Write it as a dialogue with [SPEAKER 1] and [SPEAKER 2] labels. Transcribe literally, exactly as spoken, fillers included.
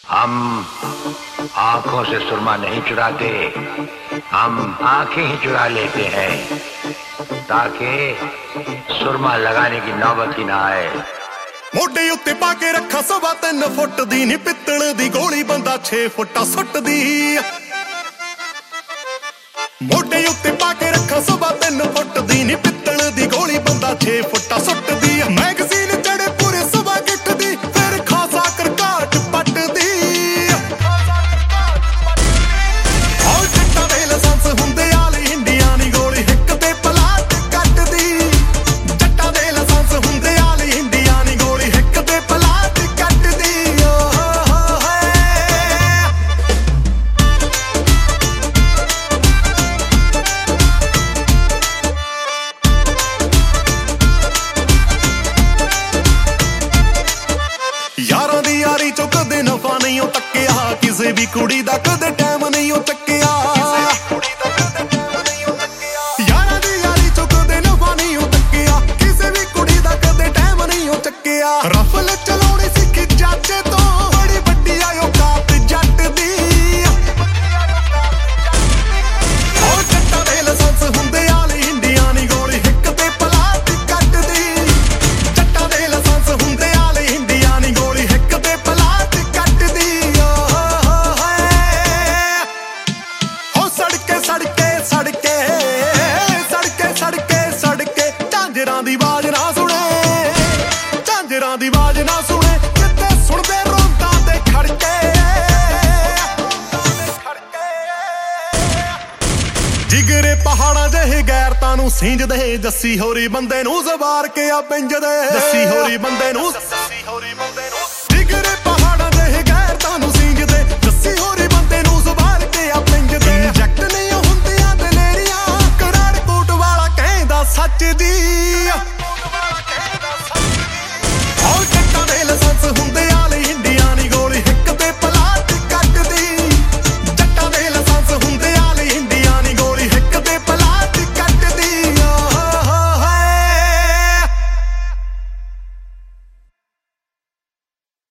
[SPEAKER 1] हम आंखों से सुरमा नहीं चुराते, हम आंखें ही चुरा लेते हैं ताकि सुरमा लगाने की नौबत ही ना आए।
[SPEAKER 2] मोढे उत्ते पाके रखा सवा तीन फुट दी नी पित्तल दी गोली बंदा छे फुटा सुटदी। मोढे उत्ते पाके रखा सवा तीन फुट दी नी पित्तल दी गोली बंदा छे फुटा सुटदी। मैगजीन चढ़े पूरे सवा गिठ दी फिर खासा कर काट पटदी। और चिट्टा दे लाइसेंस हुंदे आली इंडिया नी गोली हिक ते पलाट कटदी। जट्टा दे लाइसेंस हुंदे आली इंडिया नी गोली हिक ते पलाट कटदी। यारां दी यारी चों कदे नफा नहीं ओ तक्किया, किसे भी कुड़ी दा कदे टाइम नहीं ओ चक्किया। यारां दी यारी चों कदे नफा नहीं ओ तक्किया, किसे भी कुड़ी दा कदे टाइम नहीं ओ चक्किया। रफल चलाउणी सिक्खी चाचे तो बड़ी वड्डी आ औकात जट दी। ओ जट्टा दे लाइसेंस हुंदे आली इंडिया नी गोली हिक ते पलाट कटदी। जट्टा दे लाइसेंस हुंदे आली इंडिया नी गोली हिक ते पलाट कटदी। हो सड़के सड़के सड़के सड़के सड़के सड़के झांजरां दी आवाज ना सुणे, झांजरां दी आवाज ना सुणे जिੱਥੇ ਸੁਣਦੇ ਰੋਂਦਾਂ ਦੇ ਖੜਕੇ। ਜਿਗਰੇ ਪਹਾੜਾਂ ਜਿਹੇ ਗੈਰਤਾਂ ਨੂੰ ਸਿੰਜਦੇ ਜੱਸੀ ਹੋਰੀ ਬੰਦੇ ਨੂੰ ਜ਼ਵਾਰ ਕੇ ਆ ਪਿੰਜਦੇ। ਜੱਸੀ ਹੋਰੀ ਬੰਦੇ ਨੂੰ ਜਿਗਰੇ ਪਹਾੜਾਂ ਜਿਹੇ ਗੈਰਤਾਂ ਨੂੰ ਸਿੰਜਦੇ ਜੱਸੀ ਹੋਰੀ ਬੰਦੇ ਨੂੰ ਜ਼ਵਾਰ ਕੇ ਆ ਪਿੰਜਦੇ। ਇੰਜੈਕਟ ਨਹੀਂ ਹੁੰਦੀਆਂ ਦਲੇਰੀਆਂ ਕਰਾੜ ਕੋਟ ਵਾਲਾ ਕਹਿੰਦਾ ਸੱਚ ਦੀ।